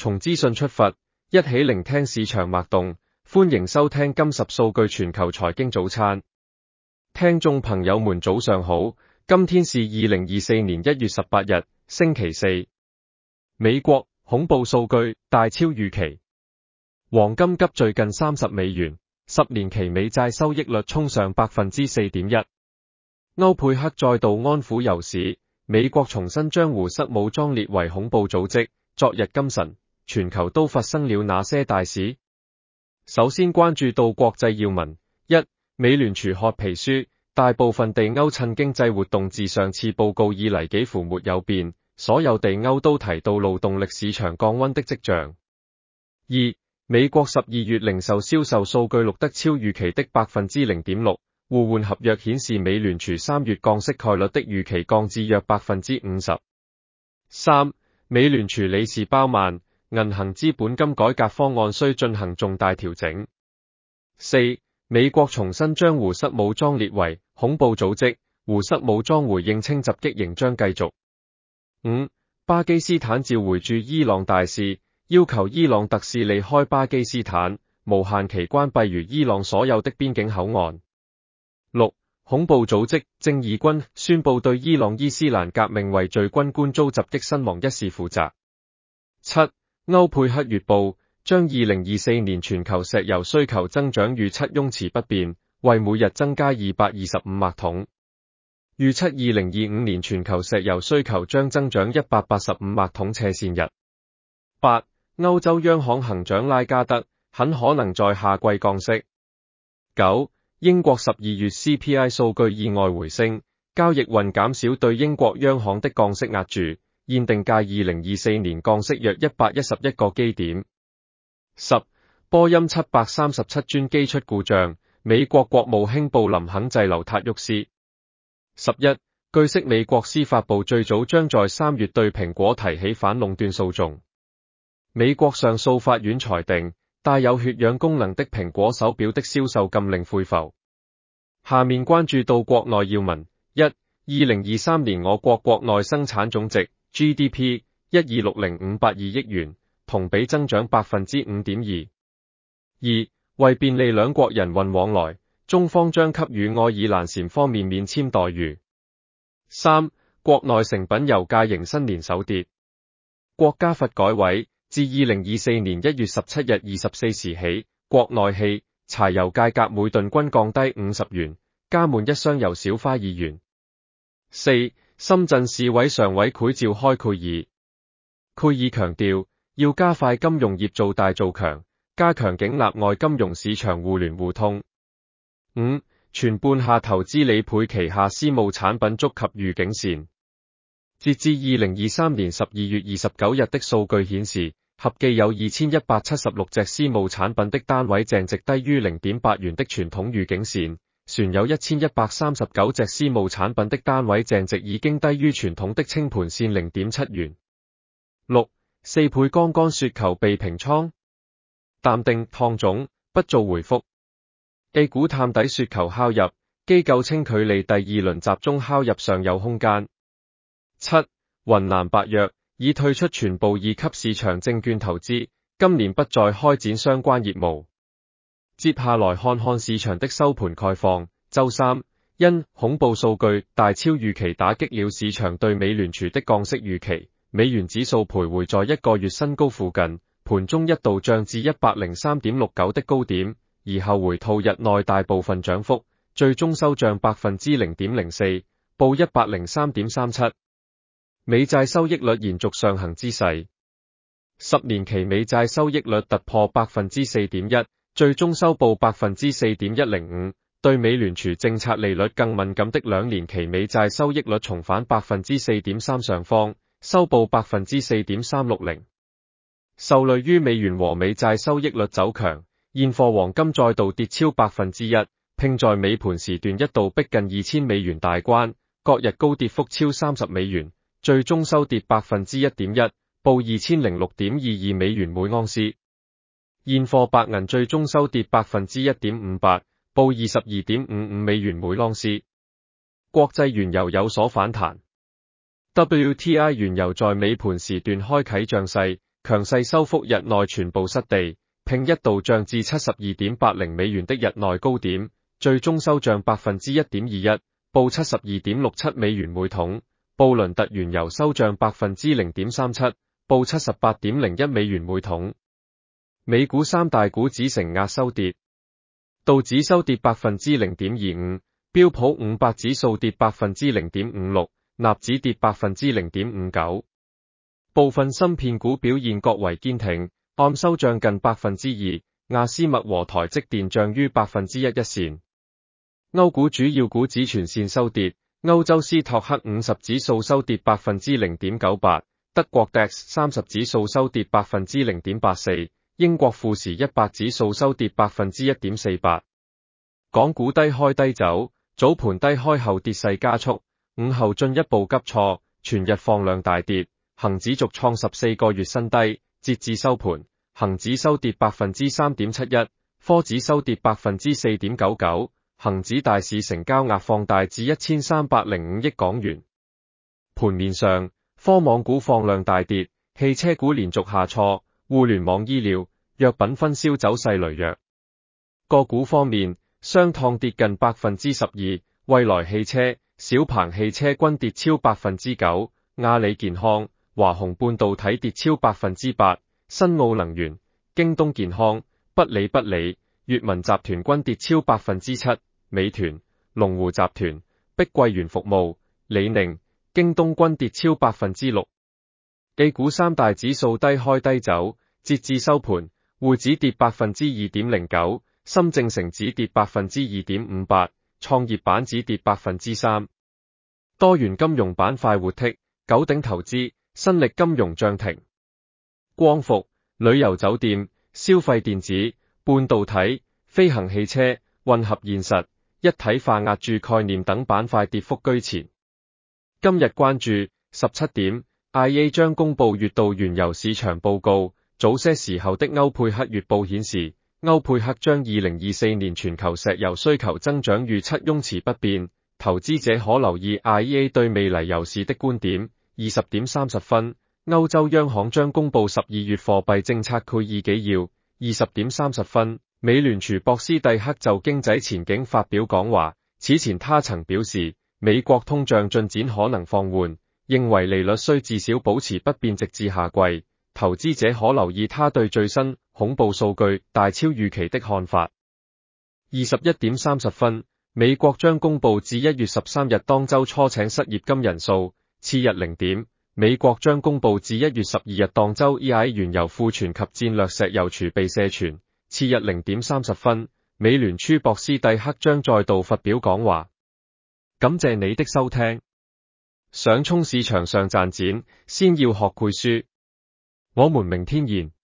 從資訊出發，一起聆聽市場脈動。歡迎收聽金十數據全球財經早餐。聽眾朋友們早上好，今天是2024年1月18日，星期四。美國恐怖數據大超預期，黃金急墜近30美元，10年期美債收益率衝上 4.1%。歐佩克再度安撫油市，美國重新將胡塞武裝列為恐怖組織。昨日今晨，全球都發生了哪些大事？首先關注到國際要聞：一、美聯儲褐皮書，大部分地歐趁經濟活動自上次報告以嚟幾乎沒有變，所有地歐都提到勞動力市場降溫的跡象。二、美國12月零售銷售數據錄得超預期的 0.6%， 互換合約顯示美聯儲3月降息概率的預期降至約 50%。三、美聯儲理事鮑曼，銀行資本金改革方案需進行重大調整。四、美國重新將胡塞武裝列為恐怖組織，胡塞武裝回應稱襲擊仍將繼續。五、巴基斯坦召回駐伊朗大使，要求伊朗特使離開巴基斯坦，無限期關閉與伊朗所有的邊境口岸。六、恐怖組織正義軍宣布對伊朗伊斯蘭革命衛隊軍官遭襲擊身亡一事負責。七、歐佩克月報將2024年全球石油需求增長預測擁持不變，為每日增加225萬桶。預測2025年全球石油需求將增長185萬桶斜線日。八、歐洲央行行長拉加德很可能在夏季降息。九、英國12月 CPI 數據意外回升，交易運減少對英國央行的降息壓住，現定價2024年降息約111個基點。十、波音737專機出故障，美國國務卿布林肯滯留塔沃斯。11、據悉美國司法部最早將在3月對蘋果提起反壟斷訴訟。美國上訴法院裁定，帶有血氧功能的蘋果手錶的銷售禁令恢復。下面關注到國內要聞：一、2023年我國國內生產總值 GDP 1260582億元，同比增長 5.2%。二、為便利兩國人運往來，中方將給予愛爾蘭禪方面免簽待遇。三、國內成品油價迎新年首跌，國家發改委自2024年1月17日24時起，國內汽、柴油價格每噸均降低50元，加滿一箱油少花2元。四、深圳市委常委會召開會議，會議強調要加快金融業做大做強，加強境內外金融市場互聯互通。五、全半夏投資理賠旗下私募產品觸及預警線。截至2023年12月29日的數據顯示，合計有2176隻私募產品的單位淨值低於 0.8 元的傳統預警線，船有1139隻私募產品的單位淨值已經低於傳統的清盤線 0.7 元。六、4倍槓桿雪球被平倉，淡定燙總不做回覆。A 股探底雪球敲入，機構稱距離第二輪集中敲入尚有空間。七、雲南白藥已退出全部二級市場證券投資，今年不再開展相關業務。接下來看看市場的收盤概況。周三，因恐怖數據大超預期打擊了市場對美聯儲的降息預期，美元指數徘徊在一個月新高附近，盤中一度漲至 103.69 的高點，而後回吐日內大部分漲幅，最終收漲 0.04%， 報 103.37。美債收益率延續上行之勢，10年期美債收益率突破 4.1%， 最終收報 4.105%。對美聯儲政策利率更敏感的2年期美債收益率重返 4.3% 上方，收報 4.360%。受累於美元和美債收益率走強，現貨黃金再度跌超 1%， 並在尾盤時段一度逼近2000美元大關，各日高跌幅超30美元。最終收跌 1.1%， 報 2006.22 美元每盎司。現貨白銀最終收跌 1.58%， 報 22.55 美元每盎司。國際原油有所反彈，WTI 原油在尾盤時段開啟漲勢， 強勢收復日內全部失地，並一度漲至 72.80 美元的日內高點，最終收漲 1.21%， 報 72.67 美元每桶。布倫特原油收漲 0.37%， 報 78.01 美元每桶。美股三大股指承壓收跌，道指收跌 0.25%， 標普500指數跌 0.56%， 納指跌 0.59%。部分芯片股表現各為堅挺，按收漲近 2%， 亞斯麥和台積電漲於 1% 一線。歐股主要股指全線收跌，歐洲斯托克50指數收跌 0.98%， 德國 DAX 30指數收跌 0.84%， 英國富時100指數收跌 1.48%。港股低開低走，早盤低開後跌勢加速，午後進一步急挫，全日放量大跌，恒指續創14個月新低，截至收盤，恒指收跌 3.71%， 科指收跌 4.99%， 恒指大市成交額放大至1305億港元。盤面上，科網股放量大跌，汽車股連續下挫，互聯網醫療、藥品分銷走勢羸弱。個股方面，商湯跌近 12%， 蔚來汽車、小鵬汽車均跌超 9%， 阿里健康、華虹半導體跌超 8%， 新奧能源、京東健康、不理不理、閱文集團均跌超 7%， 美團、龍湖集團、碧桂園服務、李寧、京東均跌超 6%。A 股三大指數低開低走，截至收盤，滬指跌 2.09%， 深證成指跌 2.58%， 創業板指跌 3%。多元金融板塊活剔，九鼎投資、新力金融漲停。光伏、旅遊酒店、消費電子、半導體、飛行汽車、混合現實、一體化壓鑄概念等板塊跌幅居前。今日關注17點 ，IEA 將公布月度原油市場報告。早些時候的歐佩克月報顯示，歐佩克將2024年全球石油需求增長預測擁持不變。投資者可留意 IEA 對未來油市的觀點。20點30分，歐洲央行將公布12月貨幣政策概議紀要。20點30分，美聯儲博斯蒂克就經濟前景發表講話。此前他曾表示，美國通脹進展可能放緩，認為利率須至少保持不變直至夏季。投資者可留意他對最新恐怖數據大超預期的看法。21點30分，美國將公布至1月13日當周初請失業金人數。次日0點，美國將公布至1月12日當周 EIA 原油庫存及戰略石油儲備社存。次日0點30分，美聯儲博斯蒂克將再度發表講話。感謝你的收聽。想衝市場上賺錢，先要學會輸。我們明天見。